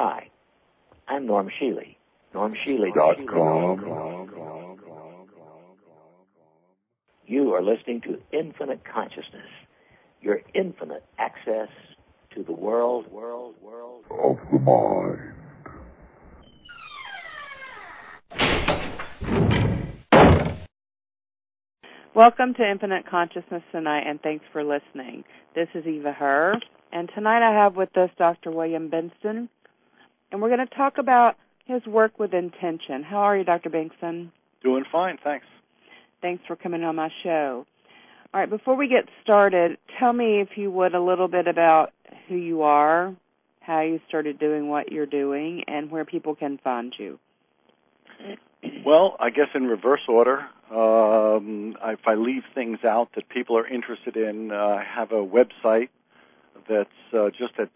Hi, I'm Norm Shealy. NormShealy.com. You are listening to Infinite Consciousness, your infinite access to the world of the mind. Welcome to Infinite Consciousness tonight, and thanks for listening. This is Eva Herr, and tonight I have with us Dr. William Bengtson, and we're going to talk about his work with intention. How are you, Dr. Bengtson? Doing fine, thanks. Thanks for coming on my show. All right, before we get started, tell me, if you would, a little bit about who you are, how you started doing what you're doing, and where people can find you. Well, I guess in reverse order. If I leave things out that people are interested in, I have a website that's just at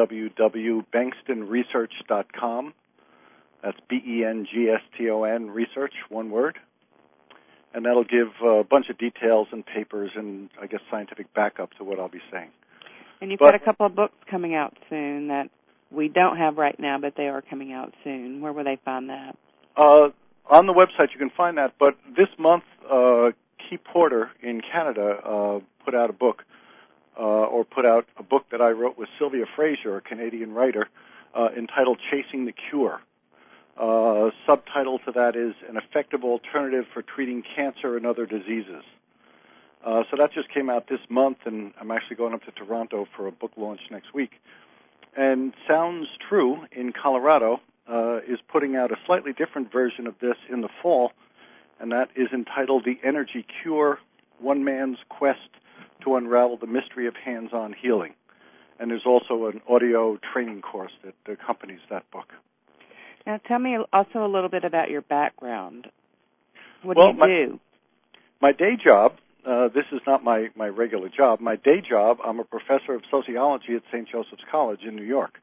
www.bengstonresearch.com. That's BENGSTON research, one word. And that'll give a bunch of details and papers and, I guess, scientific backup to what I'll be saying. And you've got a couple of books coming out soon that we don't have right now, but they are coming out soon. Where will they find that? On the website you can find that, but this month, Key Porter in Canada put out a book that I wrote with Sylvia Fraser, a Canadian writer, entitled Chasing the Cure. Subtitle to that is An Effective Alternative for Treating Cancer and Other Diseases. So that just came out this month, and I'm actually going up to Toronto for a book launch next week. And Sounds True in Colorado is putting out a slightly different version of this in the fall, and that is entitled The Energy Cure, One Man's Quest to Unravel the Mystery of Hands-On Healing. And there's also an audio training course that accompanies that book. Now, tell me also a little bit about your background. What do you do? My day job, this is not my regular job. My day job, I'm a professor of sociology at St. Joseph's College in New York.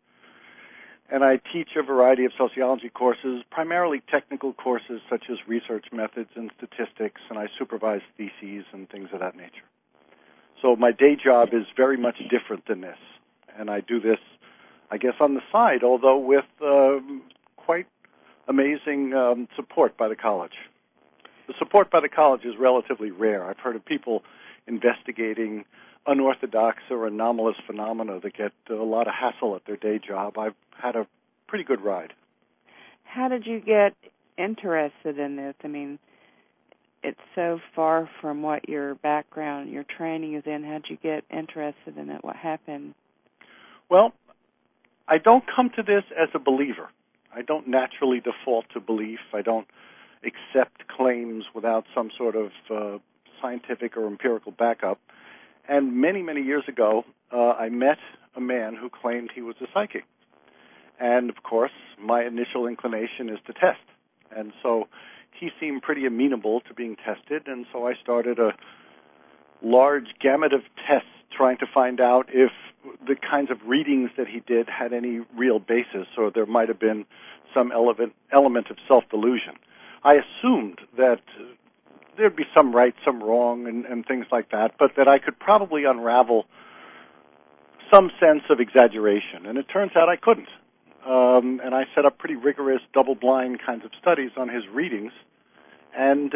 And I teach a variety of sociology courses, primarily technical courses such as research methods and statistics, and I supervise theses and things of that nature. So my day job is very much different than this. And I do this, I guess, on the side, although with quite amazing support by the college. The support by the college is relatively rare. I've heard of people investigating unorthodox or anomalous phenomena that get a lot of hassle at their day job. I've had a pretty good ride. How did you get interested in this? I mean, it's so far from what your background, your training is in. How did you get interested in it? What happened? Well, I don't come to this as a believer. I don't naturally default to belief. I don't accept claims without some sort of scientific or empirical backup. And many, many years ago, I met a man who claimed he was a psychic. And, of course, my initial inclination is to test. And so he seemed pretty amenable to being tested, and so I started a large gamut of tests trying to find out if the kinds of readings that he did had any real basis, or there might have been some element of self-delusion. I assumed that there'd be some right, some wrong, and things like that, but that I could probably unravel some sense of exaggeration, and it turns out I couldn't. And I set up pretty rigorous double-blind kinds of studies on his readings, and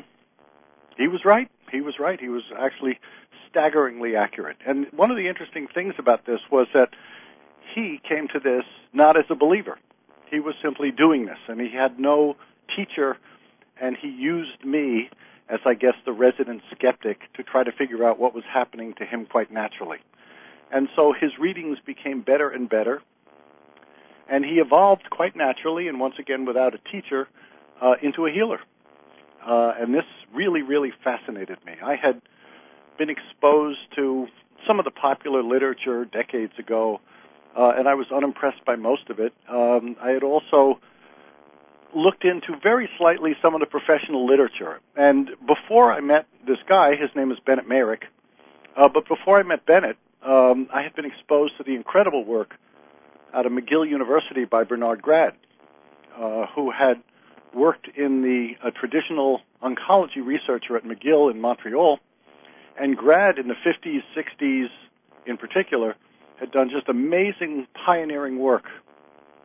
he was right. He was right. He was actually staggeringly accurate. And one of the interesting things about this was that he came to this not as a believer. He was simply doing this, and he had no teacher, and he used me as, I guess, the resident skeptic to try to figure out what was happening to him quite naturally. And so his readings became better and better, and he evolved quite naturally, and once again without a teacher, into a healer. And this really, really fascinated me. I had been exposed to some of the popular literature decades ago, and I was unimpressed by most of it. I had also looked into very slightly some of the professional literature. And before I met this guy, his name is Bennett Mayrick, but before I met Bennett, I had been exposed to the incredible work out of McGill University by Bernard Grad, who had worked in the traditional oncology researcher at McGill in Montreal, and Grad in the 50s, 60s in particular, had done just amazing pioneering work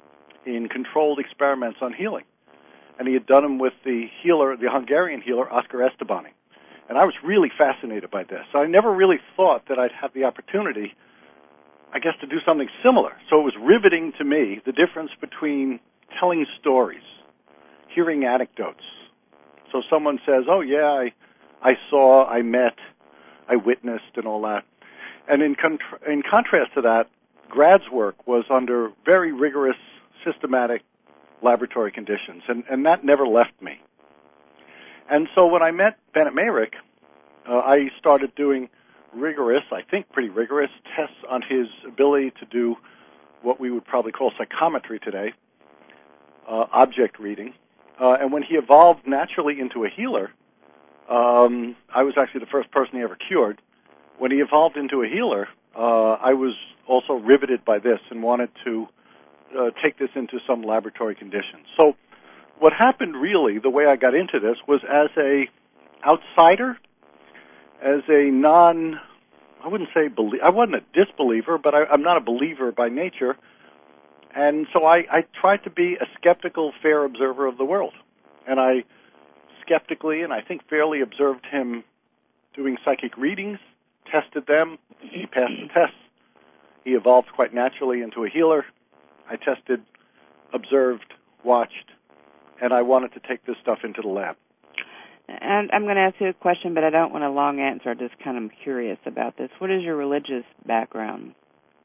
in controlled experiments on healing. And he had done them with the Hungarian healer, Oscar Estebany. And I was really fascinated by this. So I never really thought that I'd have the opportunity, I guess, to do something similar. So it was riveting to me, the difference between telling stories, hearing anecdotes. So someone says, oh, yeah, I saw, I met, I witnessed, and all that. And in contrast to that, Grad's work was under very rigorous, systematic laboratory conditions, and that never left me. And so when I met Bennett Mayrick, I started doing pretty rigorous tests on his ability to do what we would probably call psychometry today, object reading. And when he evolved naturally into a healer, I was actually the first person he ever cured. When he evolved into a healer, I was also riveted by this and wanted to take this into some laboratory conditions. So what happened really, the way I got into this, was as a outsider, as a I wasn't a disbeliever, but I'm not a believer by nature. And so I tried to be a skeptical, fair observer of the world. And I skeptically and I think fairly observed him doing psychic readings, tested them. He passed the tests. He evolved quite naturally into a healer. I tested, observed, watched, and I wanted to take this stuff into the lab. And I'm going to ask you a question, but I don't want a long answer. I'm just kind of curious about this. What is your religious background?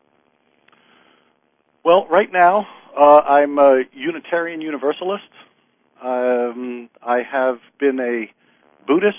Well, right now, I'm a Unitarian Universalist. I have been a Buddhist,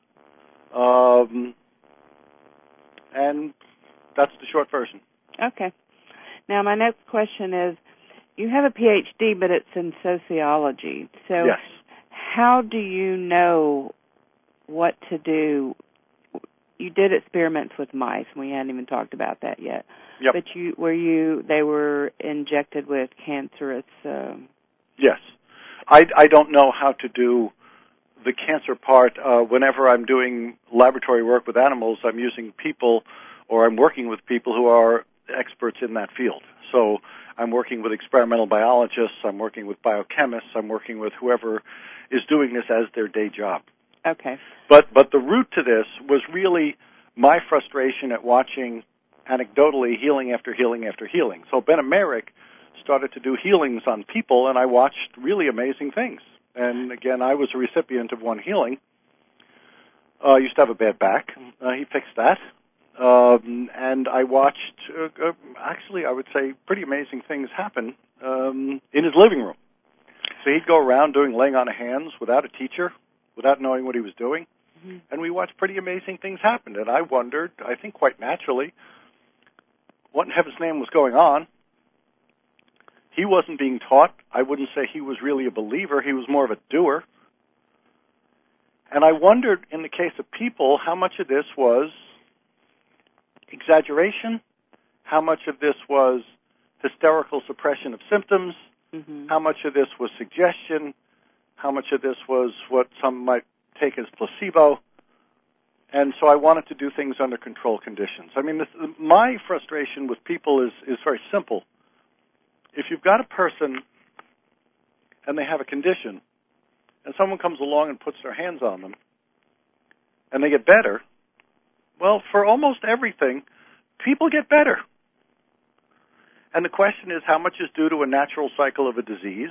and that's the short version. Okay. Now, my next question is, you have a PhD, but it's in sociology. So yes. How do you know what to do? You did experiments with mice, and we hadn't even talked about that yet. Yep. But they were injected with cancerous... Yes. I don't know how to do the cancer part. Whenever I'm doing laboratory work with animals, I'm using people, or I'm working with people who are experts in that field. So I'm working with experimental biologists, I'm working with biochemists, I'm working with whoever is doing this as their day job. Okay. But the root to this was really my frustration at watching anecdotally healing after healing after healing. So Bennett Mayrick started to do healings on people, and I watched really amazing things. And again, I was a recipient of one healing. I used to have a bad back. He fixed that. And I watched, actually, I would say, pretty amazing things happen in his living room. So he'd go around laying on of hands without a teacher, without knowing what he was doing. Mm-hmm. And we watched pretty amazing things happen. And I wondered, I think quite naturally, what in heaven's name was going on. He wasn't being taught. I wouldn't say he was really a believer. He was more of a doer. And I wondered, in the case of people, how much of this was exaggeration, how much of this was hysterical suppression of symptoms, mm-hmm. how much of this was suggestion, how much of this was what some might take as placebo. And so I wanted to do things under controlled conditions. I mean, my frustration with people is very simple. If you've got a person and they have a condition, and someone comes along and puts their hands on them, and they get better, well, for almost everything, people get better. And the question is, how much is due to a natural cycle of a disease?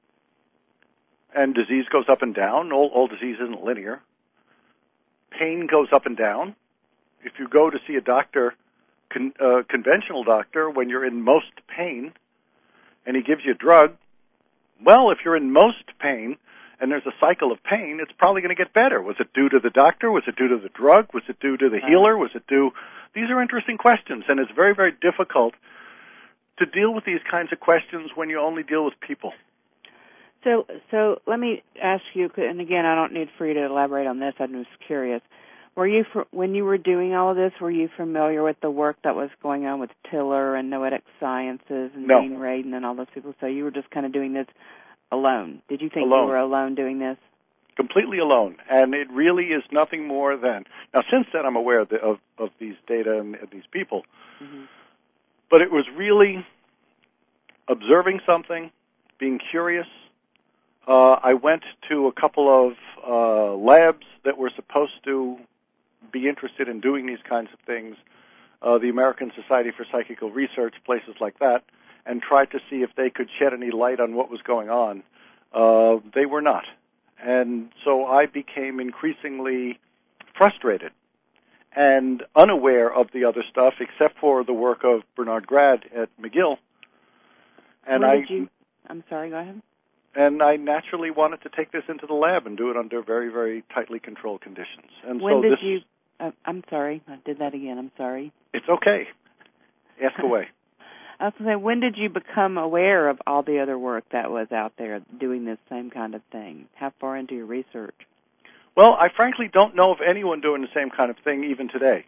And disease goes up and down. All disease isn't linear. Pain goes up and down. If you go to see a doctor, conventional doctor, when you're in most pain, and he gives you a drug, well, if you're in most pain, and there's a cycle of pain, it's probably going to get better. Was it due to the doctor? Was it due to the drug? Was it due to the healer? Was it due... These are interesting questions, and it's very, very difficult to deal with these kinds of questions when you only deal with people. So let me ask you, and again, I don't need for you to elaborate on this. I'm just curious. When you were doing all of this, were you familiar with the work that was going on with Tiller and Noetic Sciences and No. Dean Radin and all those people? So you were just kind of doing this alone. Did you think alone. You were alone doing this? Completely alone, and it really is nothing more than... Now, since then, I'm aware of these data and these people, mm-hmm. but it was really observing something, being curious. I went to a couple of labs that were supposed to be interested in doing these kinds of things, the American Society for Psychical Research, places like that, and tried to see if they could shed any light on what was going on. They were not. And so I became increasingly frustrated and unaware of the other stuff, except for the work of Bernard Grad at McGill. And I'm sorry, go ahead. And I naturally wanted to take this into the lab and do it under very, very tightly controlled conditions. And when did you? I'm sorry, I did that again. I'm sorry. It's okay. Ask away. I was going to say, when did you become aware of all the other work that was out there doing this same kind of thing? How far into your research? Well, I frankly don't know of anyone doing the same kind of thing even today.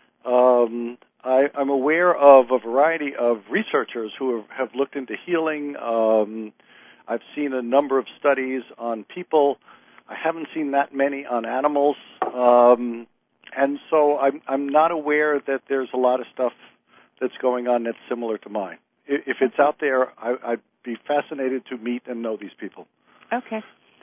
I'm aware of a variety of researchers who have looked into healing. I've seen a number of studies on people. I haven't seen that many on animals. And so I'm not aware that there's a lot of stuff that's going on that's similar to mine. If it's out there, I'd be fascinated to meet and know these people. Okay.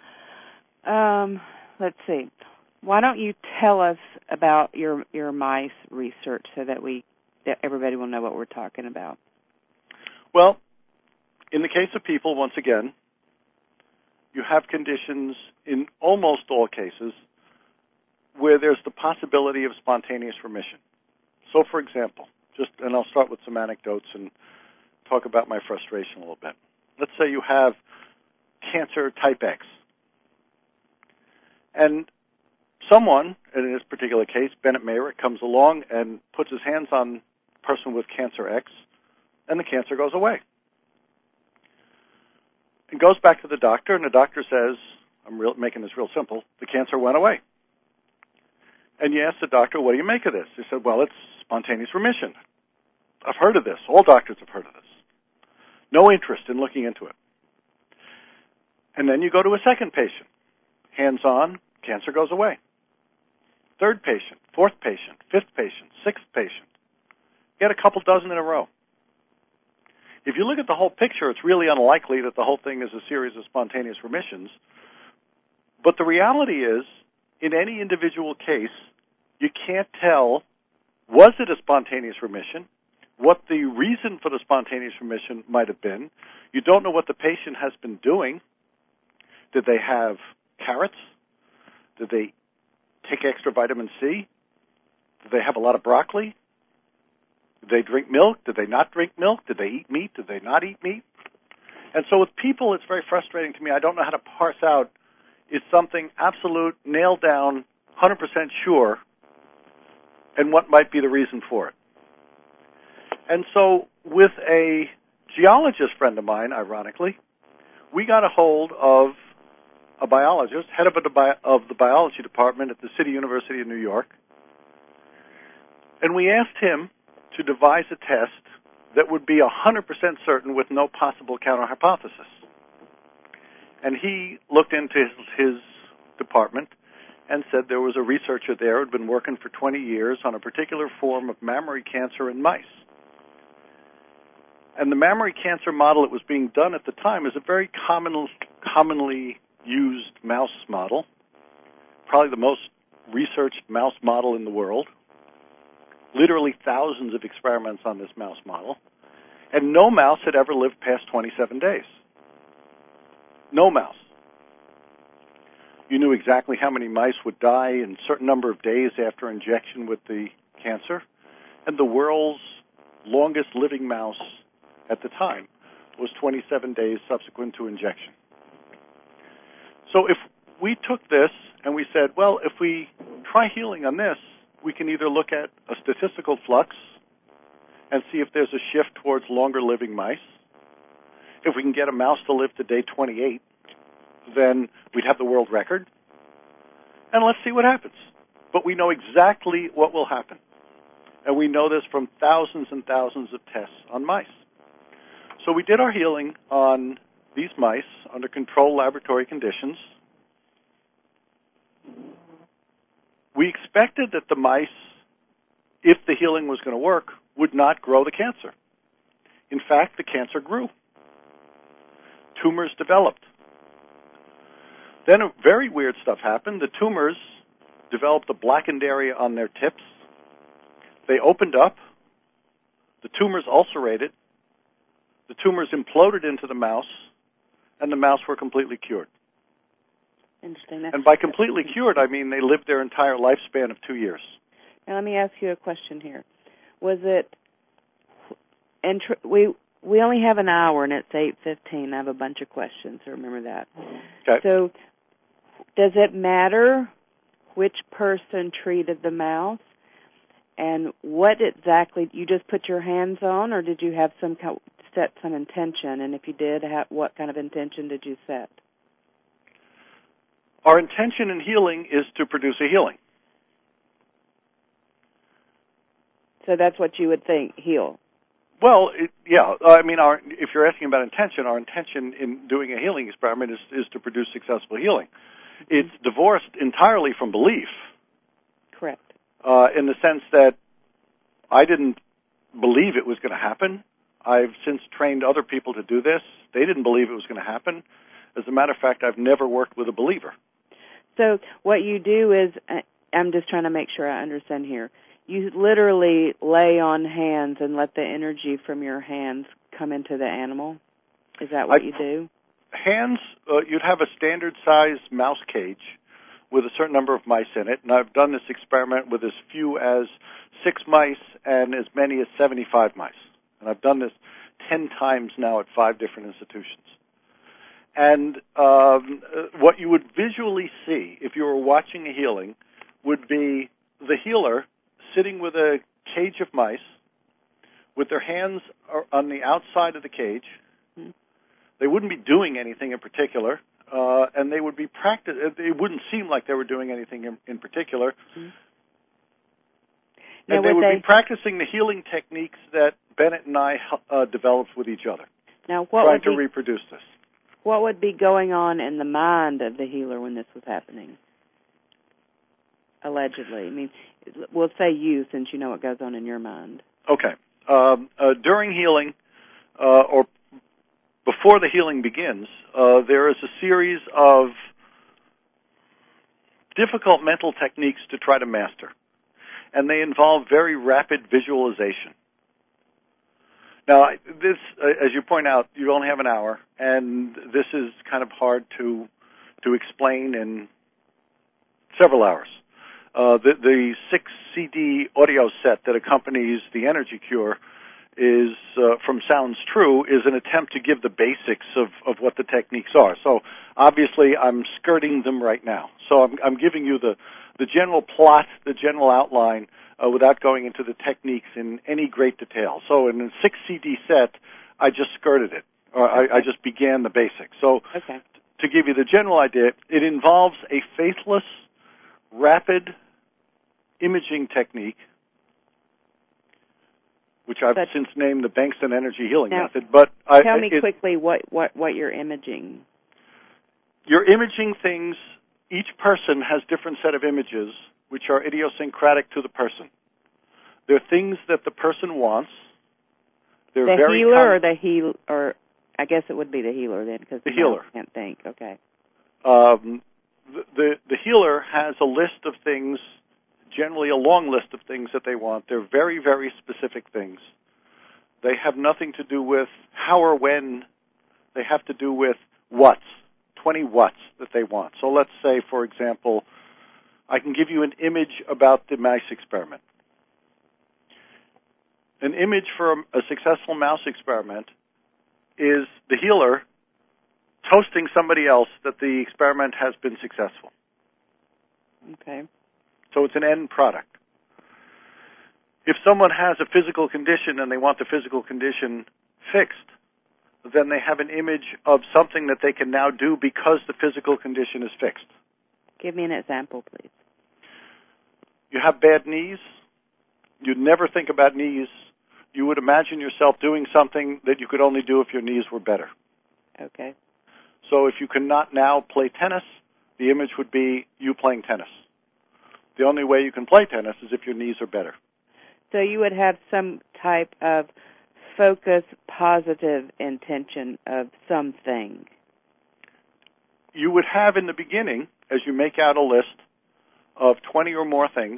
Let's see. Why don't you tell us about your mice research so that everybody will know what we're talking about? Well, in the case of people, once again, you have conditions in almost all cases where there's the possibility of spontaneous remission. So, for example, and I'll start with some anecdotes and talk about my frustration a little bit. Let's say you have cancer type X. And someone, and in this particular case, Bennett Mayrick, comes along and puts his hands on a person with cancer X, and the cancer goes away. It goes back to the doctor, and the doctor says, making this real simple, the cancer went away. And you ask the doctor, what do you make of this? He said, well, it's spontaneous remission. I've heard of this. All doctors have heard of this. No interest in looking into it. And then you go to a second patient. Hands-on, cancer goes away. Third patient, fourth patient, fifth patient, sixth patient. You get a couple dozen in a row. If you look at the whole picture, it's really unlikely that the whole thing is a series of spontaneous remissions. But the reality is, in any individual case, you can't tell, was it a spontaneous remission, what the reason for the spontaneous remission might have been. You don't know what the patient has been doing. Did they have carrots? Did they take extra vitamin C? Did they have a lot of broccoli? Did they drink milk? Did they not drink milk? Did they eat meat? Did they not eat meat? And so with people, it's very frustrating to me. I don't know how to parse out, is something absolute, nailed down, 100% sure, and what might be the reason for it. And so with a geologist friend of mine, ironically, we got a hold of a biologist, head of the biology department at the City University of New York, and we asked him to devise a test that would be 100% certain with no possible counter-hypothesis. And he looked into his department and said there was a researcher there who had been working for 20 years on a particular form of mammary cancer in mice. And the mammary cancer model that was being done at the time is a very commonly used mouse model, probably the most researched mouse model in the world. Literally thousands of experiments on this mouse model. And no mouse had ever lived past 27 days. No mouse. You knew exactly how many mice would die in a certain number of days after injection with the cancer. And the world's longest living mouse at the time was 27 days subsequent to injection. So if we took this and we said, well, if we try healing on this, we can either look at a statistical flux and see if there's a shift towards longer living mice. If we can get a mouse to live to day 28, then we'd have the world record. And let's see what happens. But we know exactly what will happen. And we know this from thousands and thousands of tests on mice. So we did our healing on these mice under controlled laboratory conditions. We expected that the mice, if the healing was going to work, would not grow the cancer. In fact, the cancer grew. tumors developed. Then very weird stuff happened. The tumors developed a blackened area on their tips. They opened up. The tumors ulcerated. The tumors imploded into the mouse, and the mouse were completely cured. Interesting. And by completely cured, I mean they lived their entire lifespan of 2 years. Now let me ask you a question here. Was it? And we only have an hour, and it's 8:15. I have a bunch of questions, so remember that. Okay. So, does it matter which person treated the mouse, and what exactly? You just put your hands on, or did you have set some intention? And if you did, what kind of intention did you set? Our intention in healing is to produce a healing. So that's what you would think, heal. Well, yeah. I mean, if you're asking about intention, our intention in doing a healing experiment is to produce successful healing. It's divorced entirely from belief. Correct. In the sense that I didn't believe it was going to happen. I've since trained other people to do this. They didn't believe it was going to happen. As a matter of fact, I've never worked with a believer. So what you do is, I'm just trying to make sure I understand here. You literally lay on hands and let the energy from your hands come into the animal? Is that what you do? Hands, you'd have a standard-size mouse cage with a certain number of mice in it, and I've done this experiment with as few as 6 mice and as many as 75 mice. And I've done this 10 times now at 5 different institutions. And what you would visually see if you were watching a healing would be the healer sitting with a cage of mice with their hands on the outside of the cage. Mm-hmm. They wouldn't be doing anything in particular, and they would be it wouldn't seem like they were doing anything in particular. Mm-hmm. And they would be practicing the healing techniques that Bennett and I developed with each other, trying to reproduce this. What would be going on in the mind of the healer when this was happening? Allegedly. I mean, we'll say you, since you know what goes on in your mind. Okay. During healing, or before the healing begins, there is a series of difficult mental techniques to try to master, and they involve very rapid visualization. Now, this, as you point out, you only have an hour, and this is kind of hard to explain in several hours. The 6 CD audio set that accompanies the Energy Cure is from Sounds True is an attempt to give the basics of what the techniques are. So obviously I'm skirting them right now. So I'm giving you the general plot, the general outline, without going into the techniques in any great detail. So in a 6 CD set, I just skirted it, or I just began the basics. So to give you the general idea, it involves a faithless, rapid imaging technique, which I've since named the Bankston Energy Healing Method. But tell me quickly what you're imaging. You're imaging things. Each person has different set of images, which are idiosyncratic to the person. They're things that the person wants. They're the healer or the heal, or I guess it would be the healer then, because the healer can't think. Okay. The healer has a list of things, generally a long list of things that they want. They're very, very specific things. They have nothing to do with how or when. They have to do with what's, 20 what's that they want. So let's say, for example, I can give you an image about the mouse experiment. An image for a successful mouse experiment is the healer toasting somebody else that the experiment has been successful. Okay. So it's an end product. If someone has a physical condition and they want the physical condition fixed, then they have an image of something that they can now do because the physical condition is fixed. Give me an example, please. You have bad knees. You'd never think about knees. You would imagine yourself doing something that you could only do if your knees were better. Okay. So if you cannot now play tennis, the image would be you playing tennis. The only way you can play tennis is if your knees are better. So you would have some type of focus positive intention of something? You would have in the beginning, as you make out a list of 20 or more things,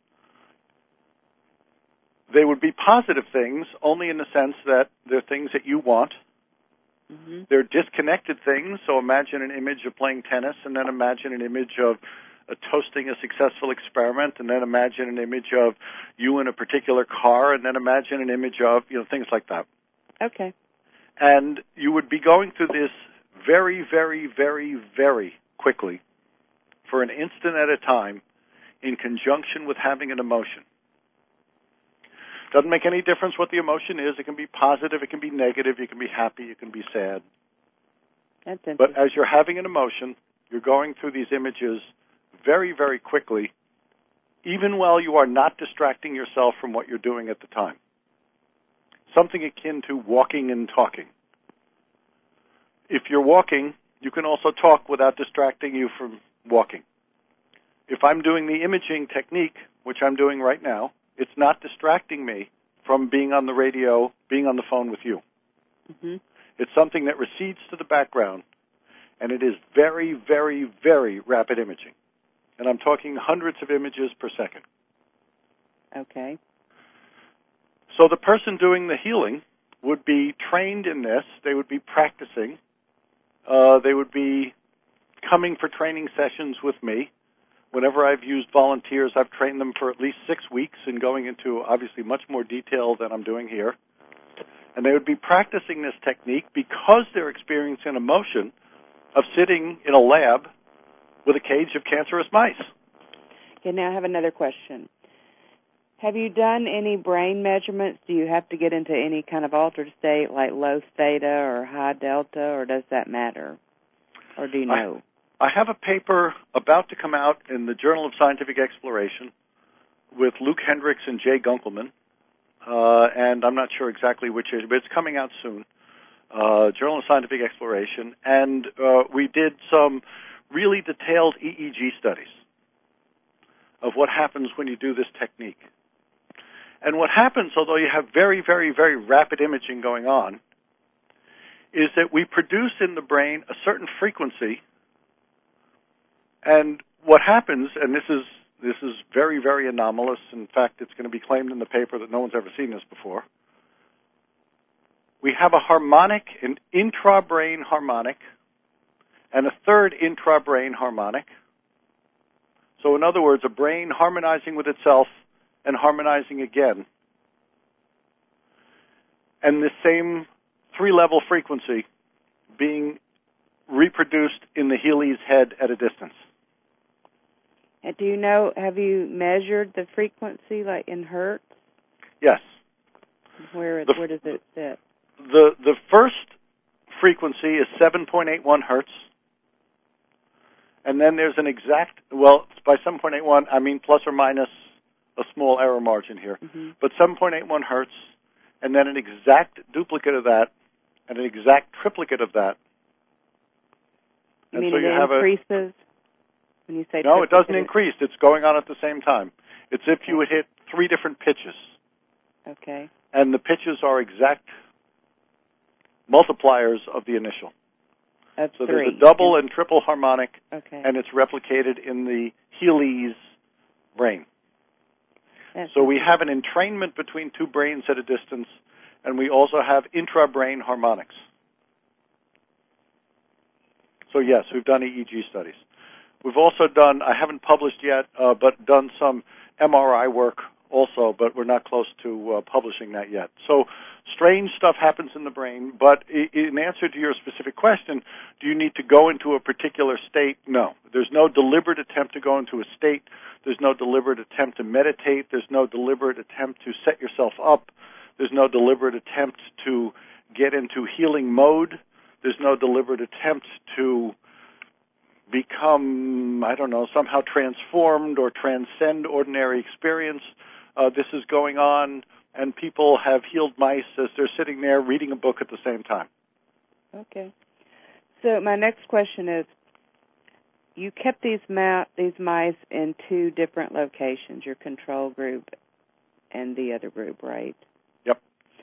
they would be positive things only in the sense that they're things that you want. Mm-hmm. They're disconnected things, so imagine an image of playing tennis, and then imagine an image of toasting a successful experiment, and then imagine an image of you in a particular car, and then imagine an image of, things like that. Okay. And you would be going through this very, very, very, very quickly for an instant at a time in conjunction with having an emotion. Doesn't make any difference what the emotion is. It can be positive, it can be negative, you can be happy, you can be sad. That's interesting. But as you're having an emotion, you're going through these images very, very quickly, even while you are not distracting yourself from what you're doing at the time. Something akin to walking and talking. If you're walking, you can also talk without distracting you from walking. If I'm doing the imaging technique, which I'm doing right now, it's not distracting me from being on the radio, being on the phone with you. Mm-hmm. It's something that recedes to the background, and it is very, very, very rapid imaging. And I'm talking hundreds of images per second. Okay. So the person doing the healing would be trained in this. They would be practicing. They would be coming for training sessions with me. Whenever I've used volunteers, I've trained them for at least 6 weeks and going into, obviously, much more detail than I'm doing here. And they would be practicing this technique because they're experiencing emotion of sitting in a lab with a cage of cancerous mice. Okay, now I have another question. Have you done any brain measurements? Do you have to get into any kind of altered state like low theta or high delta, or does that matter? Or do you know? I have a paper about to come out in the Journal of Scientific Exploration with Luke Hendricks and Jay Gunkelman, and I'm not sure exactly which issue, but it's coming out soon, Journal of Scientific Exploration, and we did some really detailed EEG studies of what happens when you do this technique. And what happens, although you have very, very, very rapid imaging going on, is that we produce in the brain a certain frequency. And what happens, and this is very, very anomalous. In fact, it's going to be claimed in the paper that no one's ever seen this before. We have a harmonic, an intra-brain harmonic, and a third intra-brain harmonic. So in other words, a brain harmonizing with itself and harmonizing again. And the same 3-level frequency being reproduced in the Healy's head at a distance. And do you know, have you measured the frequency, like in hertz? Yes. Where does it sit? The first frequency is 7.81 hertz. And then there's an exact, well, by 7.81, I mean plus or minus a small error margin here. Mm-hmm. But 7.81 hertz, and then an exact duplicate of that, and an exact triplicate of that. You mean it increases? When you say no, it doesn't increase. It's going on at the same time. It's if you would hit 3 different pitches. Okay. And the pitches are exact multipliers of the initial. That's so 3. There's a double and triple harmonic, okay. And it's replicated in the Healy's brain. That's so we have an entrainment between 2 brains at a distance, and we also have intra-brain harmonics. So yes, we've done EEG studies. We've also done, I haven't published yet, but done some MRI work also, but we're not close to publishing that yet. So strange stuff happens in the brain, but in answer to your specific question, do you need to go into a particular state? No. There's no deliberate attempt to go into a state. There's no deliberate attempt to meditate. There's no deliberate attempt to set yourself up. There's no deliberate attempt to get into healing mode. There's no deliberate attempt to become, somehow transformed or transcend ordinary experience. This is going on, and people have healed mice as they're sitting there reading a book at the same time. Okay. So my next question is, you kept these mice in 2 different locations, your control group and the other group, right? Yep.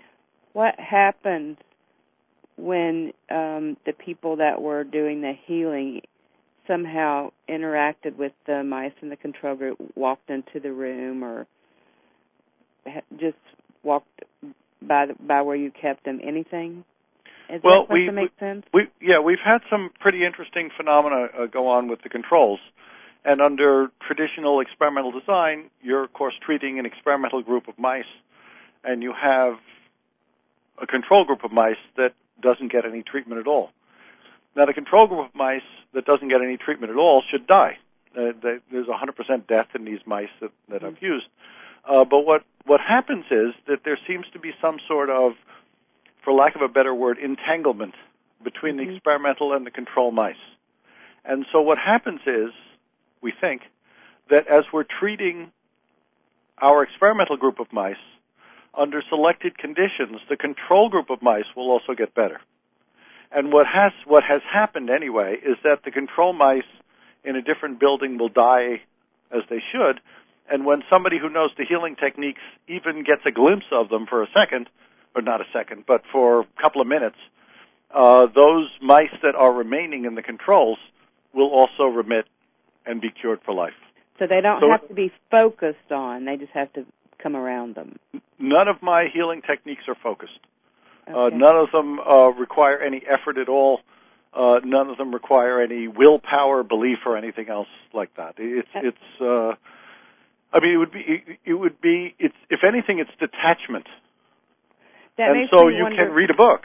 what happened when the people that were doing the healing somehow interacted with the mice in the control group, walked into the room, or just walked by where you kept them? Anything? Is that supposed to make sense? We've had some pretty interesting phenomena go on with the controls. And under traditional experimental design, you're, of course, treating an experimental group of mice, and you have a control group of mice that doesn't get any treatment at all. Now, the control group of mice that doesn't get any treatment at all should die. There's 100% death in these mice that I've used. But what happens is that there seems to be some sort of, for lack of a better word, entanglement between the experimental and the control mice. And so what happens is, we think, that as we're treating our experimental group of mice under selected conditions, the control group of mice will also get better. And what has happened anyway is that the control mice in a different building will die as they should, and when somebody who knows the healing techniques even gets a glimpse of them for a second, or not a second, but for a couple of minutes, those mice that are remaining in the controls will also remit and be cured for life. So they don't have to be focused on, they just have to come around them. None of my healing techniques are focused. Okay. None of them require any effort at all. None of them require any willpower, belief, or anything else like that. It would be, if anything, it's detachment. And so you can read a book.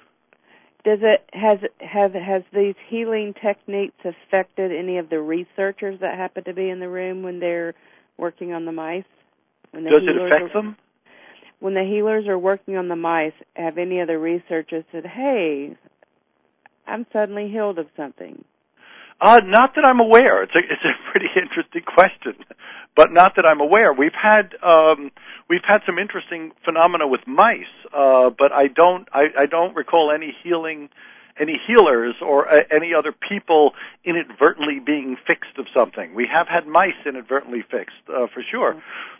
Has these healing techniques affected any of the researchers that happen to be in the room when they're working on the mice? Does it affect them? When the healers are working on the mice, have any of the researchers said, "Hey, I'm suddenly healed of something"? Not that I'm aware. It's a pretty interesting question, but not that I'm aware. We've had some interesting phenomena with mice, but I don't recall any healers or any other people inadvertently being fixed of something. We have had mice inadvertently fixed, for sure.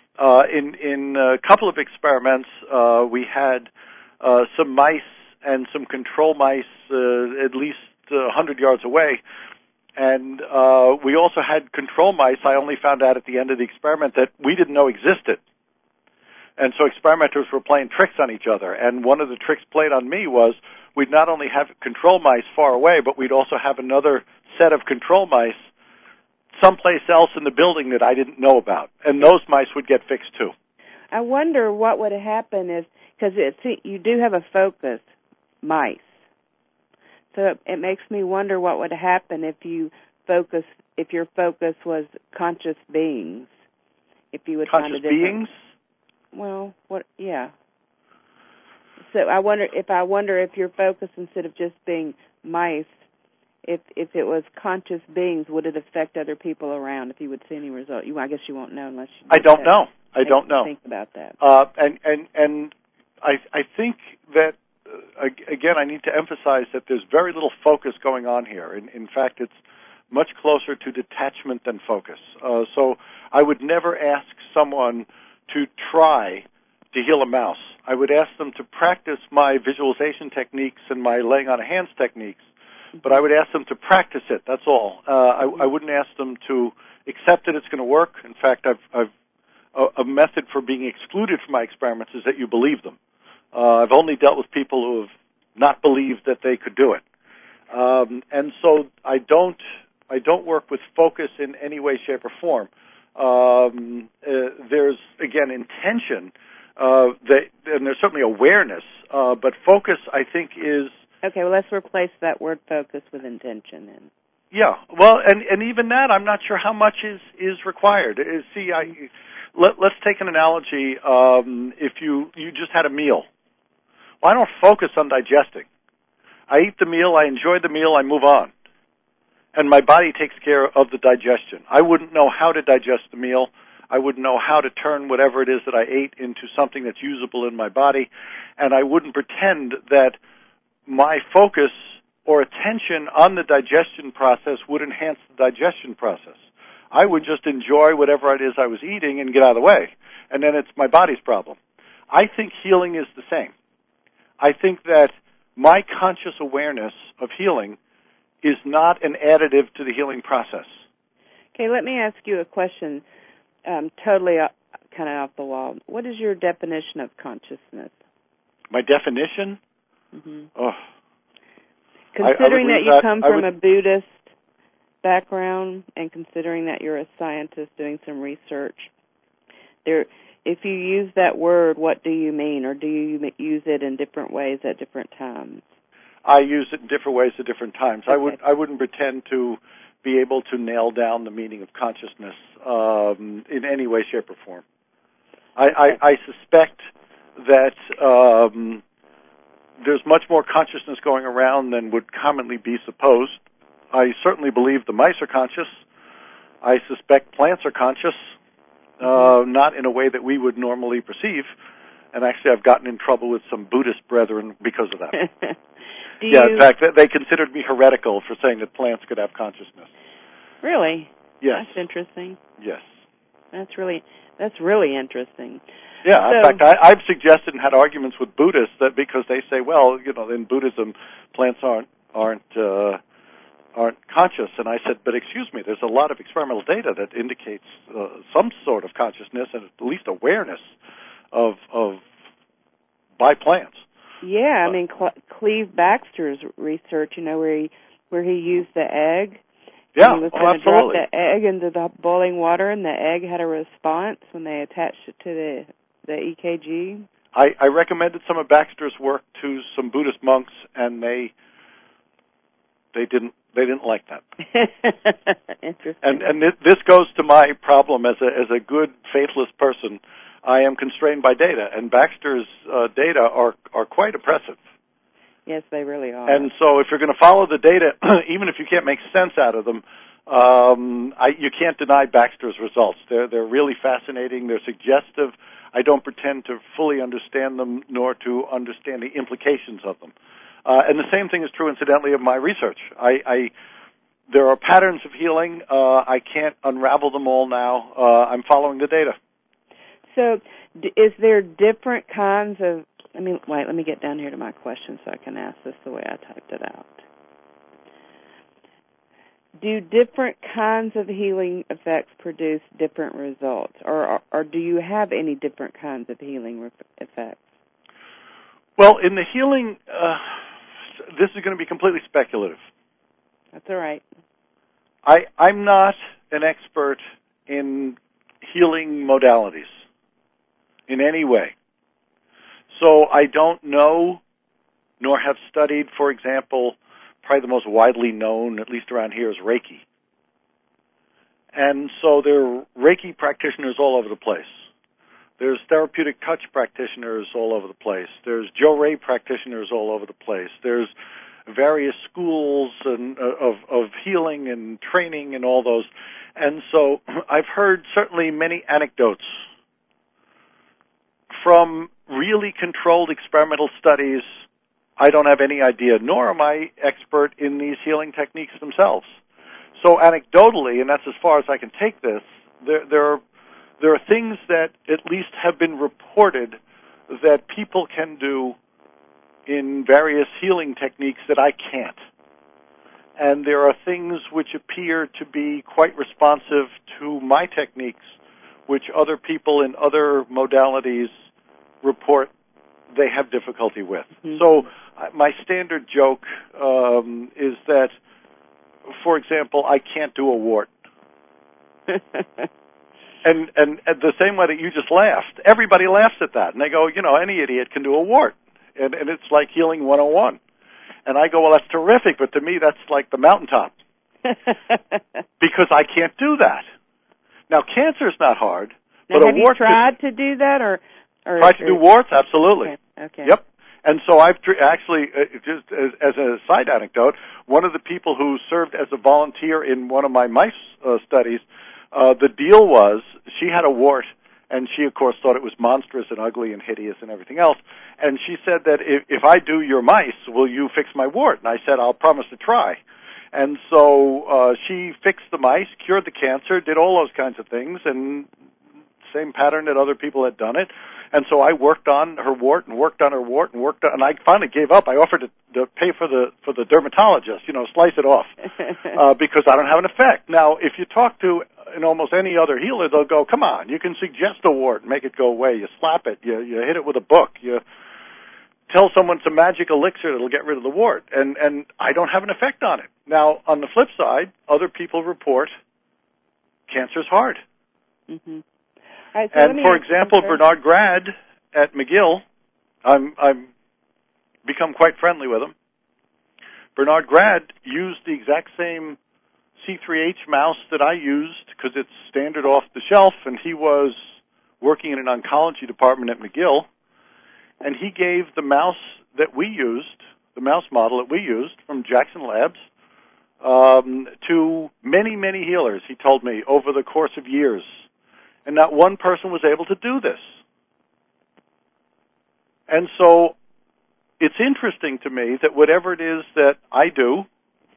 In a couple of experiments, we had some mice and some control mice at least 100 yards away. And we also had control mice I only found out at the end of the experiment that we didn't know existed. And so experimenters were playing tricks on each other. And one of the tricks played on me was we'd not only have control mice far away, but we'd also have another set of control mice someplace else in the building that I didn't know about. And those mice would get fixed too. I wonder what would happen is, because you do have a focus, mice. So it makes me wonder what would happen if your focus was conscious beings. If you would conscious find a beings? Well, what? Yeah. So I wonder if your focus, instead of just being mice, if it was conscious beings, would it affect other people around? If you would see any result, I guess you won't know unless you. I don't know. I don't know. Think about that. And I think that. Again, I need to emphasize that there's very little focus going on here. In fact, it's much closer to detachment than focus. So I would never ask someone to try to heal a mouse. I would ask them to practice my visualization techniques and my laying on of hands techniques, but I would ask them to practice it. That's all. I wouldn't ask them to accept that it's going to work. In fact, a method for being excluded from my experiments is that you believe them. I've only dealt with people who have not believed that they could do it. And so I don't work with focus in any way, shape, or form. There's, again, intention, and there's certainly awareness, but focus, I think, is... Okay, well, let's replace that word focus with intention then. Yeah, well, and even that, I'm not sure how much is required. Let's take an analogy. If you just had a meal. Well, I don't focus on digesting. I eat the meal, I enjoy the meal, I move on. And my body takes care of the digestion. I wouldn't know how to digest the meal. I wouldn't know how to turn whatever it is that I ate into something that's usable in my body. And I wouldn't pretend that my focus or attention on the digestion process would enhance the digestion process. I would just enjoy whatever it is I was eating and get out of the way. And then it's my body's problem. I think healing is the same. I think that my conscious awareness of healing is not an additive to the healing process. Okay, let me ask you a question, totally kind of off the wall. What is your definition of consciousness? My definition? Mm-hmm. Oh. Considering that you come from a Buddhist background and considering that you're a scientist doing some research, if you use that word, what do you mean, or do you use it in different ways at different times? I use it in different ways at different times. Okay. I wouldn't pretend to be able to nail down the meaning of consciousness in any way, shape, or form. I suspect that there's much more consciousness going around than would commonly be supposed. I certainly believe the mice are conscious. I suspect plants are conscious, not in a way that we would normally perceive. And actually, I've gotten in trouble with some Buddhist brethren because of that. In fact, they considered me heretical for saying that plants could have consciousness. Really? Yes. That's interesting. Yes. That's really interesting. Yeah, in fact, I've suggested and had arguments with Buddhists that because they say, well, in Buddhism, plants aren't conscious, and I said, but excuse me, there's a lot of experimental data that indicates some sort of consciousness and at least awareness of by plants. Yeah, I mean, Cleve Baxter's research, where he used the egg. Yeah, he was going to absolutely. drop the egg into the boiling water, and the egg had a response when they attached it to the EKG. I recommended some of Baxter's work to some Buddhist monks, and they didn't like that. Interesting. And this goes to my problem as a good faithless person. I am constrained by data, and Baxter's data are quite oppressive. Yes, they really are. And so if you're going to follow the data, even if you can't make sense out of them, you can't deny Baxter's results. They're really fascinating. They're suggestive. I don't pretend to fully understand them nor to understand the implications of them. And the same thing is true, incidentally, of my research. There are patterns of healing. I can't unravel them all now. I'm following the data. So is there different kinds of... wait, let me get down here to my question so I can ask this the way I typed it out. Do different kinds of healing effects produce different results, or do you have any different kinds of healing effects? Well, in the healing, this is going to be completely speculative. That's all right. I'm not an expert in healing modalities in any way. So I don't know, nor have studied, for example, probably the most widely known, at least around here, is Reiki. And so there are Reiki practitioners all over the place. There's therapeutic touch practitioners all over the place. There's Jo Ray practitioners all over the place. There's various schools of healing and training and all those. And so I've heard certainly many anecdotes from really controlled experimental studies. I don't have any idea, nor am I expert in these healing techniques themselves. So anecdotally, and that's as far as I can take this, there are things that at least have been reported that people can do in various healing techniques that I can't. And there are things which appear to be quite responsive to my techniques, which other people in other modalities report they have difficulty with. Mm-hmm. So my standard joke is that, for example, I can't do a wart. and the same way that you just laughed, everybody laughs at that. And they go, any idiot can do a wart. And it's like healing 101. And I go, well, that's terrific, but to me that's like the mountaintop. Because I can't do that. Now, cancer's not hard. Now, but have you tried to do that? Or tried to do warts? Absolutely. Okay. Yep. And so I've actually, just as a side anecdote, one of the people who served as a volunteer in one of my mice studies, the deal was she had a wart, and she, of course, thought it was monstrous and ugly and hideous and everything else. And she said that if I do your mice, will you fix my wart? And I said, I'll promise to try. And so she fixed the mice, cured the cancer, did all those kinds of things, and same pattern that other people had done it. And so I worked on her wart and worked on her wart and and I finally gave up. I offered to pay for the dermatologist, slice it off, because I don't have an effect. Now, if you talk to almost any other healer, they'll go, come on, you can suggest a wart and make it go away. You slap it, you hit it with a book, you tell someone it's a magic elixir that'll get rid of the wart, and I don't have an effect on it. Now, on the flip side, other people report cancer's hard. Mm-hmm. Right, so and for example, Bernard Grad at McGill, I'm become quite friendly with him. Bernard Grad used the exact same C3H mouse that I used because it's standard off the shelf, and he was working in an oncology department at McGill, and he gave the mouse that we used, the mouse model that we used from Jackson Labs, to many, many healers, he told me, over the course of years. And not one person was able to do this. And so it's interesting to me that whatever it is that I do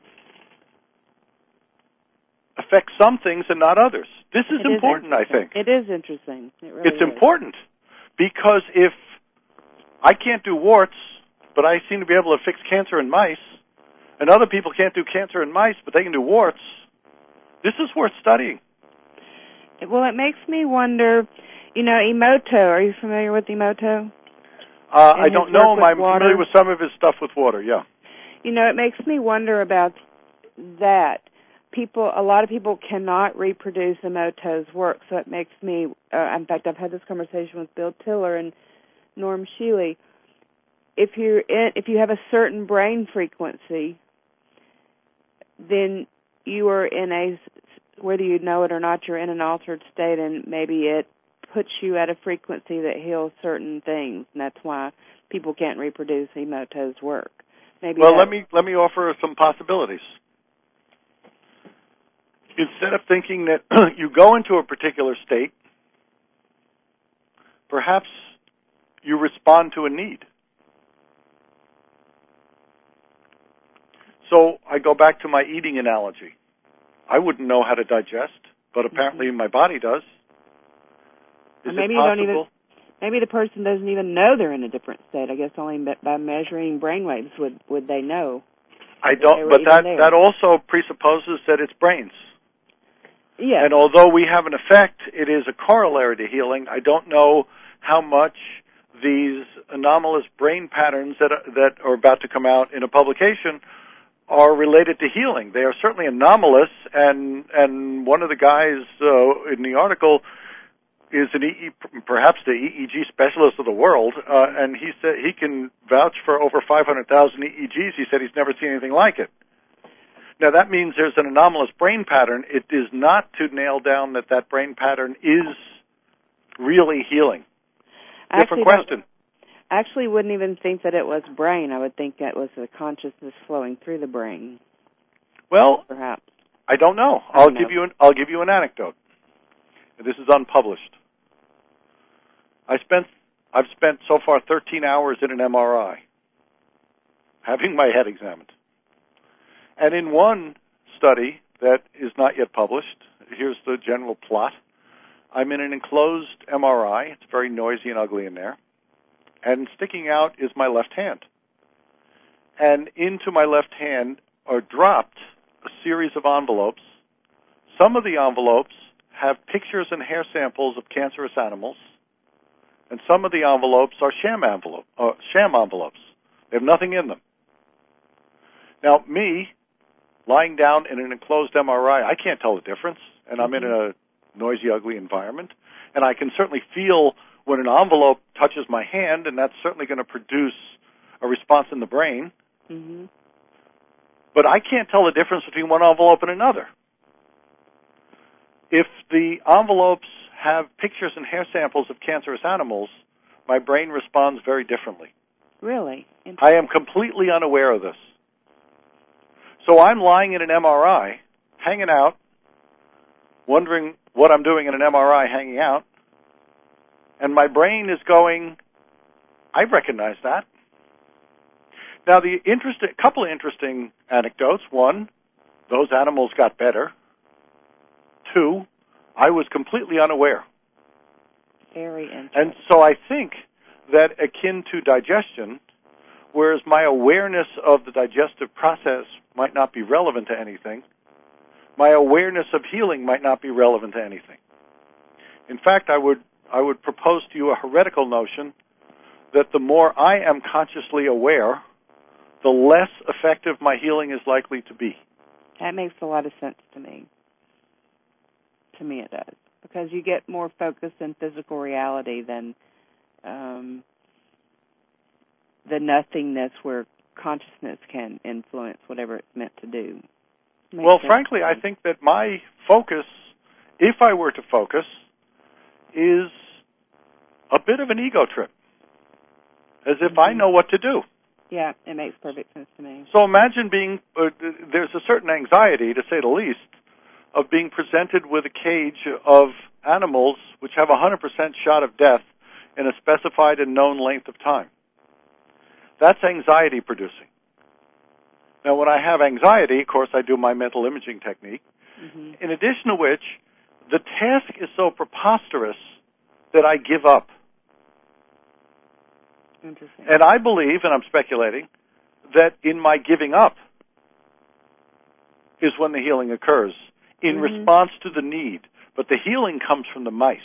affects some things and not others. This is important, I think. It is interesting. It really it's important because if I can't do warts, but I seem to be able to fix cancer in mice, and other people can't do cancer in mice, but they can do warts, this is worth studying. Well, it makes me wonder, Emoto, are you familiar with Emoto? I don't know him. I'm familiar with some of his stuff with water, yeah. It makes me wonder about that. A lot of people cannot reproduce Emoto's work, so it makes me, in fact, I've had this conversation with Bill Tiller and Norm Shealy. If you have a certain brain frequency, then you are in whether you know it or not, you're in an altered state, and maybe it puts you at a frequency that heals certain things, and that's why people can't reproduce Emoto's work. Let me offer some possibilities. Instead of thinking that you go into a particular state, perhaps you respond to a need. So I go back to my eating analogy. I wouldn't know how to digest, but apparently my body does. Is maybe it possible? Maybe the person doesn't even know they're in a different state. I guess only by measuring brainwaves would they know. I don't, but that also presupposes that it's brains. Yes. And although we have an effect, it is a corollary to healing. I don't know how much these anomalous brain patterns that are about to come out in a publication are related to healing. They are certainly anomalous, and one of the guys in the article is perhaps the EEG specialist of the world, and he said he can vouch for over 500,000 EEGs. He said he's never seen anything like it. Now, that means there's an anomalous brain pattern. It is not to nail down that brain pattern is really healing. Different question. I actually wouldn't even think that it was brain. I would think that was the consciousness flowing through the brain. Well, perhaps. I don't know. I'll give you an anecdote. This is unpublished. I've spent so far 13 hours in an MRI, having my head examined. And in one study that is not yet published, here's the general plot. I'm in an enclosed MRI. It's very noisy and ugly in there. And sticking out is my left hand. And into my left hand are dropped a series of envelopes. Some of the envelopes have pictures and hair samples of cancerous animals, and some of the envelopes are sham envelopes. They have nothing in them. Now, me, lying down in an enclosed MRI, I can't tell the difference, and I'm in a noisy, ugly environment, and I can certainly feel when an envelope touches my hand, and that's certainly going to produce a response in the brain. Mm-hmm. But I can't tell the difference between one envelope and another. If the envelopes have pictures and hair samples of cancerous animals, my brain responds very differently. Really? I am completely unaware of this. So I'm lying in an MRI, hanging out, wondering what I'm doing in an MRI hanging out, and my brain is going, I recognize that. Now, couple of interesting anecdotes. One, those animals got better. Two, I was completely unaware. Very interesting. And so I think that akin to digestion, whereas my awareness of the digestive process might not be relevant to anything, my awareness of healing might not be relevant to anything. In fact, I would propose to you a heretical notion that the more I am consciously aware, the less effective my healing is likely to be. That makes a lot of sense to me. To me it does. Because you get more focused in physical reality than the nothingness where consciousness can influence whatever it's meant to do. Well, frankly, I think that my focus, if I were to focus, is a bit of an ego trip, as if I know what to do. Yeah, it makes perfect sense to me. So imagine there's a certain anxiety, to say the least, of being presented with a cage of animals which have a 100% shot of death in a specified and known length of time. That's anxiety producing. Now, when I have anxiety, of course, I do my mental imaging technique, in addition to which, the task is so preposterous that I give up. Interesting. And I believe, and I'm speculating, that in my giving up is when the healing occurs, in response to the need. But the healing comes from the mice.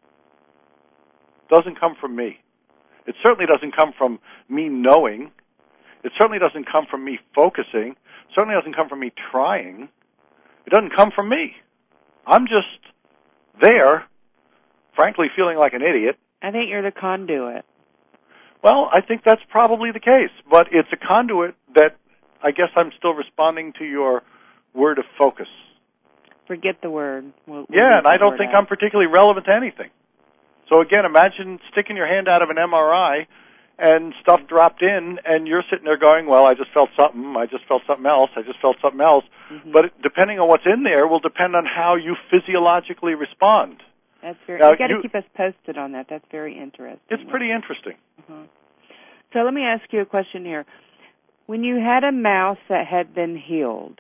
It doesn't come from me. It certainly doesn't come from me knowing. It certainly doesn't come from me focusing. It certainly doesn't come from me trying. It doesn't come from me. I'm just there, frankly, feeling like an idiot. I think you're the conduit. Well, I think that's probably the case, but it's a conduit that I guess I'm still responding to your word of focus. Forget the word. We'll and I don't think I'm particularly relevant to anything. So again, imagine sticking your hand out of an MRI and stuff dropped in, and you're sitting there going, well, I just felt something, I just felt something else, I just felt something else. But depending on what's in there will depend on how you physiologically respond. That's very. You got to keep us posted on that. That's very interesting. It's pretty interesting. So let me ask you a question here. When you had a mouse that had been healed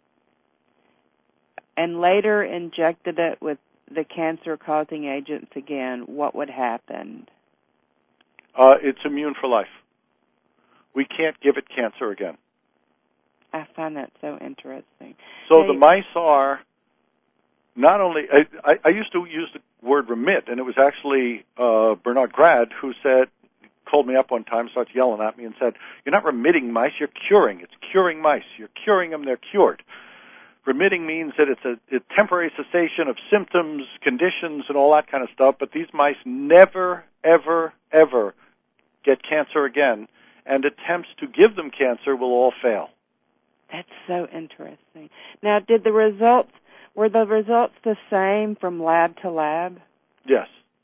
and later injected it with the cancer-causing agents again, what would happen? It's immune for life. We can't give it cancer again. I find that so interesting. So the mice are not only, I used to use the word remit, and it was actually Bernard Grad who called me up one time, started yelling at me and said, you're not remitting mice, you're curing. It's curing mice. You're curing them, they're cured. Remitting means that it's a temporary cessation of symptoms, conditions, and all that kind of stuff, but these mice never, ever, ever get cancer again, and attempts to give them cancer will all fail. That's so interesting. Now, were the results the same from lab to lab? Yes.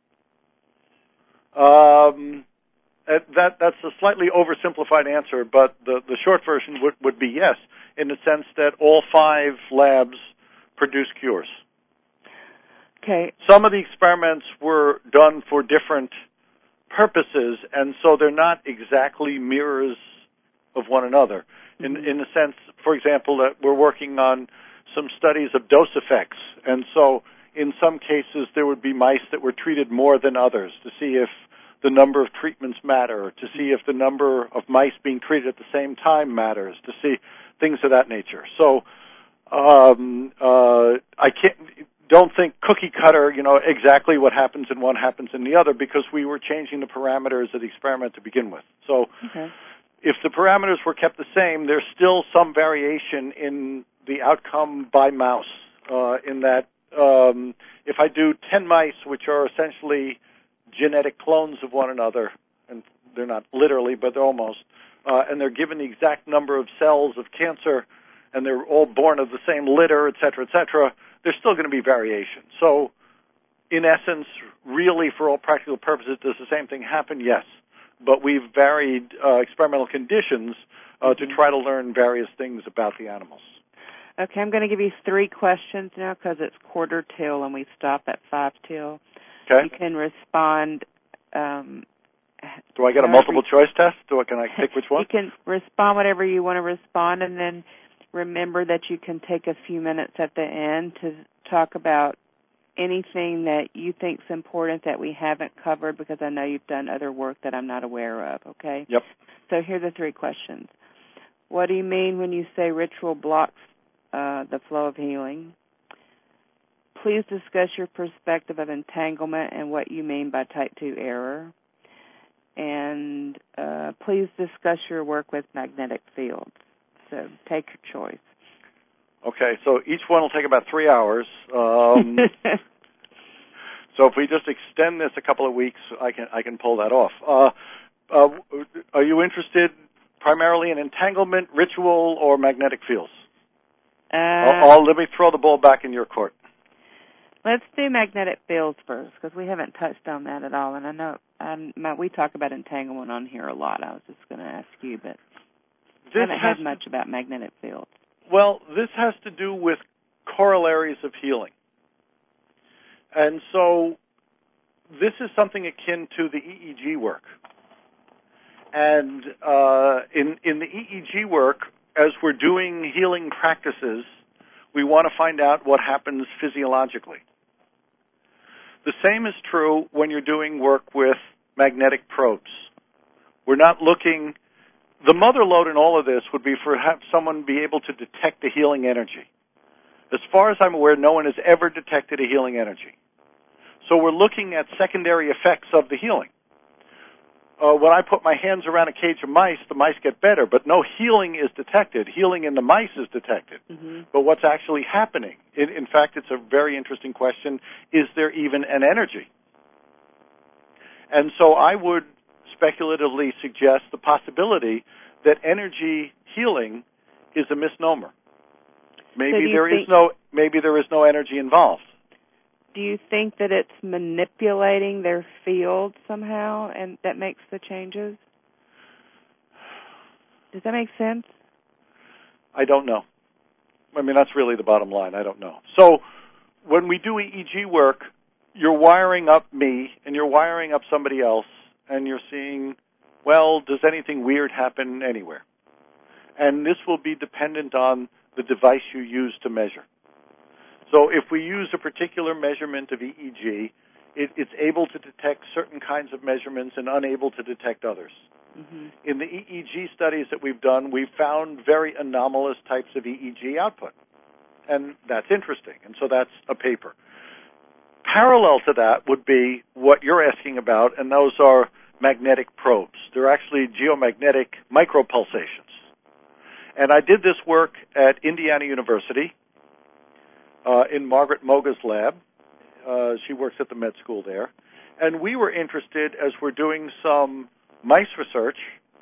That's a slightly oversimplified answer, but the short version would be yes, in the sense that all 5 labs produce cures. Okay. Some of the experiments were done for different purposes, and so they're not exactly mirrors of one another. In the sense, for example, that we're working on some studies of dose effects, and so in some cases there would be mice that were treated more than others to see if the number of treatments matter, to see if the number of mice being treated at the same time matters, to see things of that nature. So I don't think cookie cutter, exactly what happens in one happens in the other, because we were changing the parameters of the experiment to begin with. So if the parameters were kept the same, there's still some variation in the outcome by mouse, in that if I do 10 mice, which are essentially genetic clones of one another, and they're not literally, but they're almost, and they're given the exact number of cells of cancer, and they're all born of the same litter, et cetera, there's still going to be variation. So, in essence, really, for all practical purposes, does the same thing happen? Yes. But we've varied experimental conditions to try to learn various things about the animals. Okay, I'm going to give you 3 questions now because it's 4:45 and we stop at 5:00. Okay. You can respond. Do I get a multiple choice test? Can I pick which one? You can respond whatever you want to respond, and then remember that you can take a few minutes at the end to talk about anything that you think is important that we haven't covered, because I know you've done other work that I'm not aware of, okay? Yep. So here are the 3 questions. What do you mean when you say ritual blocks the flow of healing? Please discuss your perspective of entanglement and what you mean by type 2 error. And please discuss your work with magnetic fields. So take your choice. Okay, so each one will take about 3 hours. So if we just extend this a couple of weeks, I can pull that off. Are you interested primarily in entanglement, ritual, or magnetic fields? Let me throw the ball back in your court. Let's do magnetic fields first, because we haven't touched on that at all. And I know we talk about entanglement on here a lot. I was just going to ask you, but I haven't had much about magnetic fields. Well, this has to do with corollaries of healing. And so this is something akin to the EEG work. And in the EEG work, as we're doing healing practices, we want to find out what happens physiologically. The same is true when you're doing work with magnetic probes. We're not looking... The mother lode in all of this would be for have someone be able to detect the healing energy. As far as I'm aware, no one has ever detected a healing energy. So we're looking at secondary effects of the healing. When I put my hands around a cage of mice, the mice get better, but no healing is detected. Healing in the mice is detected. Mm-hmm. But what's actually happening? In fact, it's a very interesting question. Is there even an energy? And so I would speculatively suggest the possibility that energy healing is a misnomer. Maybe there is no energy involved. Do you think that it's manipulating their field somehow, and that makes the changes? Does that make sense? I don't know. I mean, that's really the bottom line. I don't know. So when we do EEG work, you're wiring up me, and you're wiring up somebody else, and you're seeing, well, does anything weird happen anywhere? And this will be dependent on the device you use to measure. So if we use a particular measurement of EEG, it's able to detect certain kinds of measurements and unable to detect others. Mm-hmm. In the EEG studies that we've done, we've found very anomalous types of EEG output. And that's interesting. And so that's a paper. Parallel to that would be what you're asking about, and those are magnetic probes. They're actually geomagnetic micropulsations. And I did this work at Indiana University in Margaret Moga's lab. She works at the med school there. And we were interested, as we're doing some mice research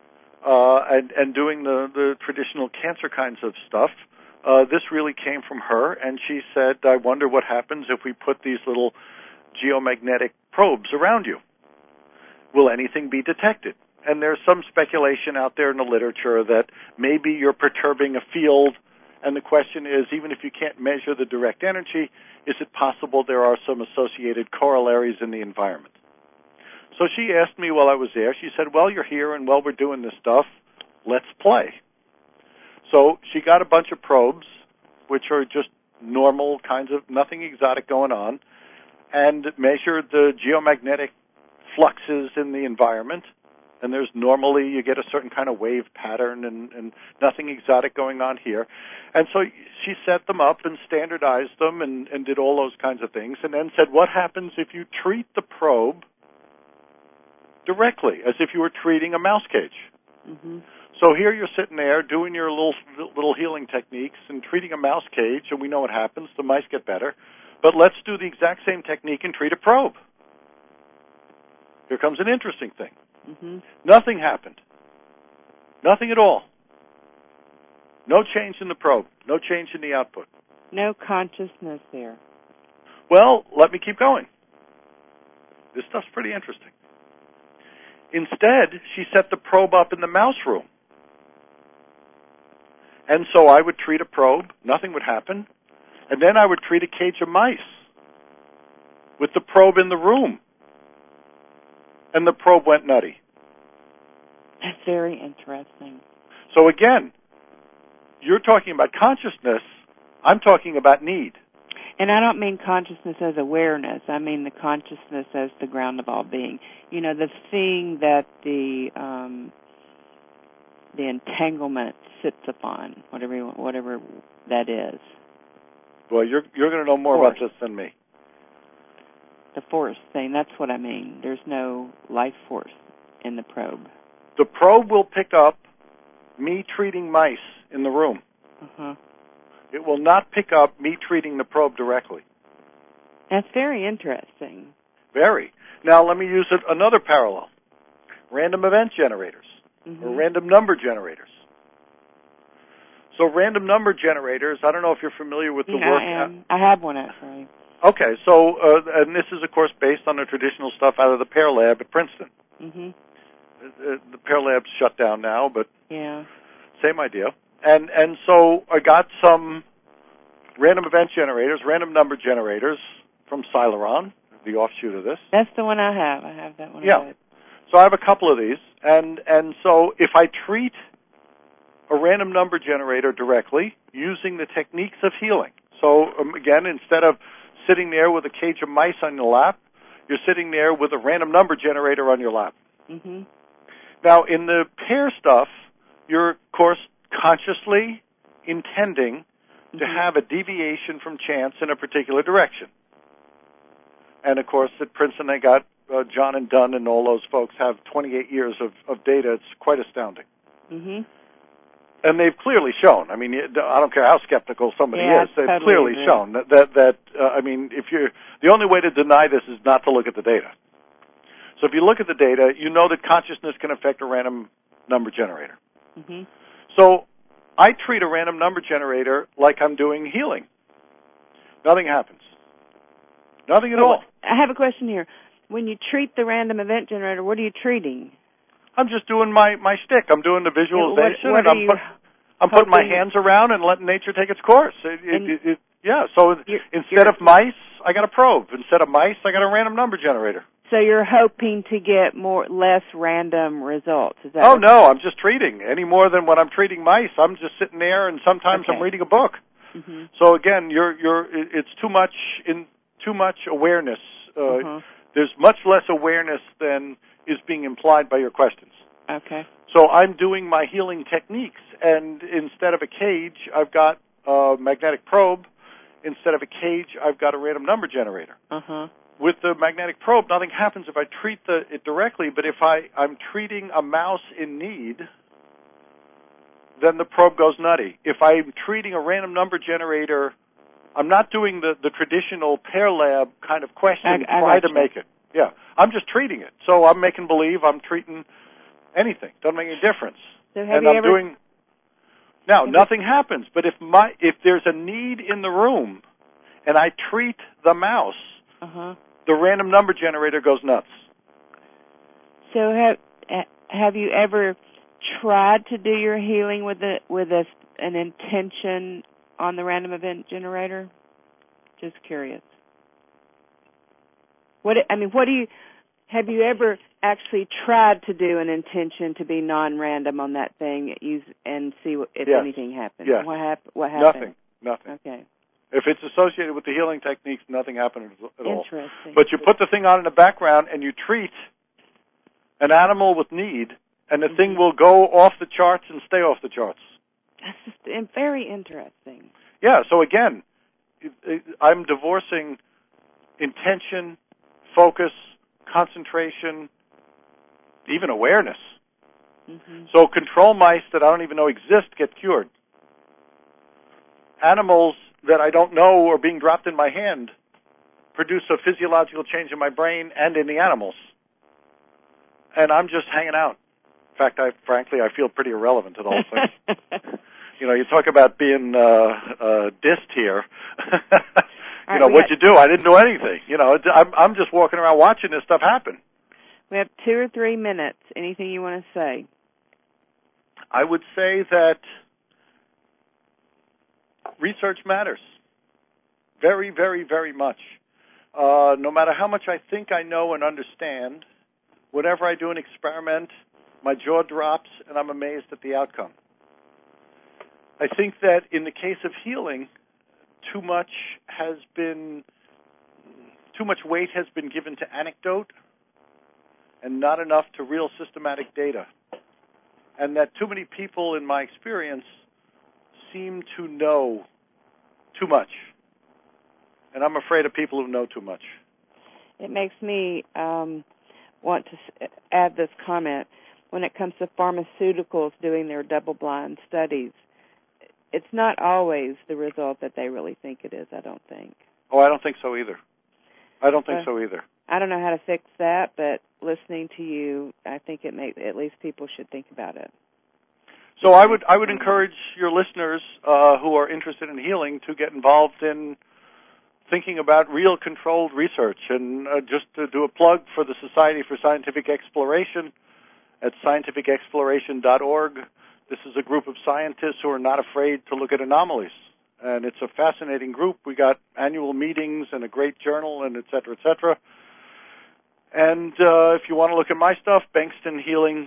and doing the traditional cancer kinds of stuff, this really came from her, and she said, I wonder what happens if we put these little geomagnetic probes around you. Will anything be detected? And there's some speculation out there in the literature that maybe you're perturbing a field, and the question is, even if you can't measure the direct energy, is it possible there are some associated corollaries in the environment? So she asked me while I was there, she said, well, you're here, and while we're doing this stuff, let's play. So she got a bunch of probes, which are just normal kinds of, nothing exotic going on, and measured the geomagnetic fluxes in the environment. And there's normally, you get a certain kind of wave pattern and nothing exotic going on here. And so she set them up and standardized them and did all those kinds of things, and then said, what happens if you treat the probe directly, as if you were treating a mouse cage? Mm-hmm. So here you're sitting there doing your little healing techniques and treating a mouse cage, and we know what happens. The mice get better. But let's do the exact same technique and treat a probe. Here comes an interesting thing. Mm-hmm. Nothing happened. Nothing at all. No change in the probe. No change in the output. No consciousness there. Well, let me keep going. This stuff's pretty interesting. Instead, she set the probe up in the mouse room. And so I would treat a probe, nothing would happen, and then I would treat a cage of mice with the probe in the room. And the probe went nutty. That's very interesting. So again, you're talking about consciousness, I'm talking about need. And I don't mean consciousness as awareness. I mean the consciousness as the ground of all being. You know, the thing that the entanglement sits upon, whatever that is. Well, you're going to know more about this than me. The force thing, that's what I mean. There's no life force in the probe. The probe will pick up me treating mice in the room. Uh-huh. It will not pick up me treating the probe directly. That's very interesting. Very. Now, let me use another parallel. Random event generators, or random number generators. So random number generators, I don't know if you're familiar with the work. I am. I have one, actually. Okay, so, and this is, of course, based on the traditional stuff out of the Pear Lab at Princeton. Mm-hmm. The Pear Lab's shut down now, but yeah, same idea. And so I got some random event generators, random number generators from Celeron, the offshoot of this. That's the one I have. I have that one. Yeah. So I have a couple of these, and so if I treat a random number generator directly using the techniques of healing. So again, instead of sitting there with a cage of mice on your lap, you're sitting there with a random number generator on your lap. Mm-hmm. Now, in the pair stuff, you're, of course, consciously intending to have a deviation from chance in a particular direction. And, of course, at Princeton, they got John and Dunn and all those folks have 28 years of data. It's quite astounding. Mm-hmm. And they've clearly shown. I mean, I don't care how skeptical somebody is. They've totally clearly agree. shown that I mean, if you're the only way to deny this is not to look at the data. So if you look at the data, you know that consciousness can affect a random number generator. Mm-hmm. So I treat a random number generator like I'm doing healing. Nothing happens. Nothing at all. I have a question here. When you treat the random event generator, what are you treating? I'm just doing my shtick. I'm doing the visualization, what and I'm putting my hands around and letting nature take its course. Yeah, so instead of mice, I got a probe. Instead of mice, I got a random number generator. So you're hoping to get less random results. Is that? Oh, no, I'm just treating. Any more than when I'm treating mice, I'm just sitting there, and sometimes I'm reading a book. Mm-hmm. So again, it's too much awareness. There's much less awareness than is being implied by your questions. Okay. So I'm doing my healing techniques, and instead of a cage, I've got a magnetic probe. Instead of a cage, I've got a random number generator. Uh-huh. With the magnetic probe, nothing happens if I treat it directly, but if I'm treating a mouse in need, then the probe goes nutty. If I'm treating a random number generator, I'm not doing the traditional Pear Lab kind of question, try to make it. Yeah, I'm just treating it. So I'm making believe I'm treating anything. Doesn't make any difference. So nothing happens. But if there's a need in the room and I treat the mouse, the random number generator goes nuts. So have you ever tried to do your healing with an intention on the random event generator? Just curious. Have you ever actually tried to do an intention to be non-random on that thing and see if anything happens? Yes. What happened? Nothing. Okay. If it's associated with the healing techniques, nothing happens at all. Interesting. But you put the thing on in the background and you treat an animal with need, and the thing will go off the charts and stay off the charts. That's just very interesting. Yeah, so again, I'm divorcing intention, focus, concentration, even awareness. Mm-hmm. So control mice that I don't even know exist get cured. Animals that I don't know are being dropped in my hand produce a physiological change in my brain and in the animals. And I'm just hanging out. In fact, I feel pretty irrelevant to the whole thing. You talk about being dissed here. What'd you do? I didn't do anything. I'm just walking around watching this stuff happen. We have 2 or 3 minutes. Anything you want to say? I would say that research matters very, very, very much. No matter how much I think I know and understand, whenever I do an experiment, my jaw drops and I'm amazed at the outcome. I think that in the case of healing, too much weight has been given to anecdote and not enough to real systematic data. And that too many people, in my experience, seem to know too much. And I'm afraid of people who know too much. It makes me want to add this comment. When it comes to pharmaceuticals doing their double-blind studies, it's not always the result that they really think it is, I don't think. Oh, I don't think so either. I don't know how to fix that, but listening to you, I think at least people should think about it. So I would encourage your listeners who are interested in healing to get involved in thinking about real controlled research. And just to do a plug for the Society for Scientific Exploration at scientificexploration.org, this is a group of scientists who are not afraid to look at anomalies. And it's a fascinating group. We got annual meetings and a great journal and et cetera, et cetera. And if you want to look at my stuff, BengstonHealing.com.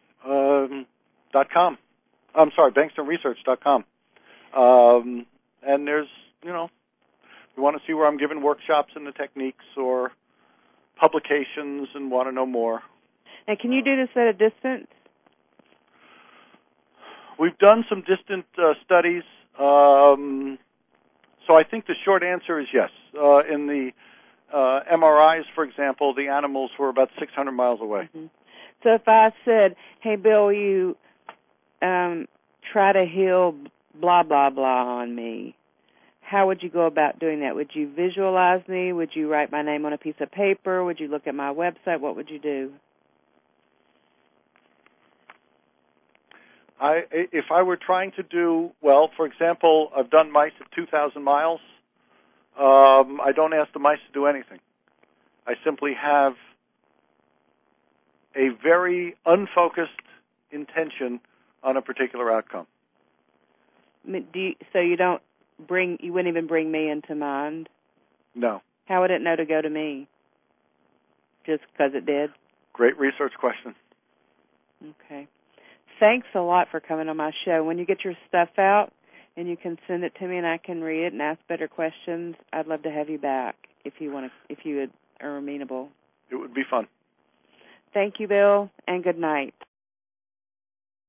I'm sorry, BengstonResearch.com. And there's, if you want to see where I'm giving workshops in the techniques or publications and want to know more. And can you do this at a distance? We've done some distant studies. So I think the short answer is yes. In the MRIs, for example, the animals were about 600 miles away. Mm-hmm. So if I said, hey, Bill, you try to heal blah, blah, blah on me, how would you go about doing that? Would you visualize me? Would you write my name on a piece of paper? Would you look at my website? What would you do? If I were trying to do, well, for example, I've done mice at 2,000 miles. I don't ask the mice to do anything. I simply have a very unfocused intention on a particular outcome. So you wouldn't even bring me into mind? No. How would it know to go to me? Just because it did? Great research question. Okay. Thanks a lot for coming on my show. When you get your stuff out and you can send it to me and I can read it and ask better questions, I'd love to have you back if you are amenable. It would be fun. Thank you, Bill, and good night.